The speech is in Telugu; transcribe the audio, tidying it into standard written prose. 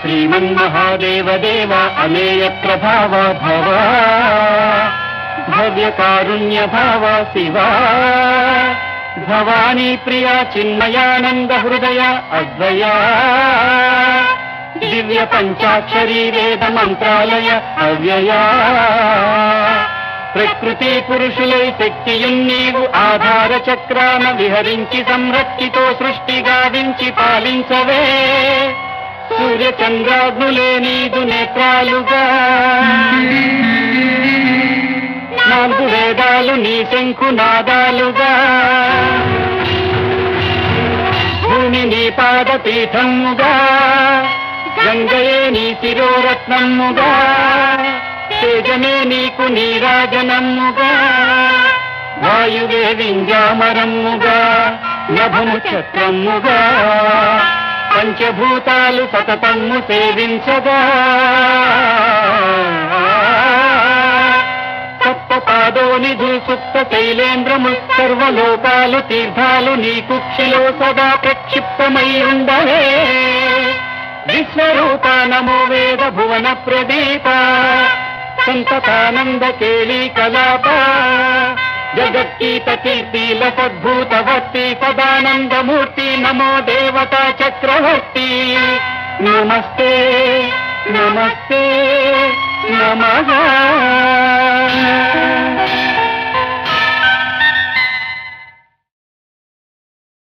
श्रीमन्महादेव देव अमेय प्रभाव भव भव्य कारुण्य भाव शिवा भवानी प्रिया चिन्मयानंद हृदय अद्वया दिव्य पंचाक्षरी वेद मंत्रालय अव्यया प्रकृति पुरुषुलै శక్తియున్నీవు ఆధార చక్రాన విహరించి సంరక్షితో సృష్టి గావించి పాలించవే సూర్య చంద్రాగ్నులే నీదు నేత్రాలుగా నాలుగు వేదాలు నీ శంఖునాదాలుగా భూమి నీ పాదపీఠముగా గంగయే నీ శిరోరత్నముగా తేజమే నీకు నీరాజనముగా వాయువే వింజామరముగా నభము ఛత్రముగా పంచభూతాలు సతతము సేవించగా సప్తపాదోనిధు సుప్త శైలేంద్రము సర్వలోకాలు తీర్థాలు నీ కుక్షిలో సదా ప్రక్షిప్తమై ఉండవే విశ్వరూప నమో వేద భువన ప్రదీప సంతతానంద కేళీ కలాప జగత్కీత కీర్తిల సద్భూతవర్తి సదానందమూర్తి నమో దేవతా చక్రవర్తి నమస్తే నమస్తే నమః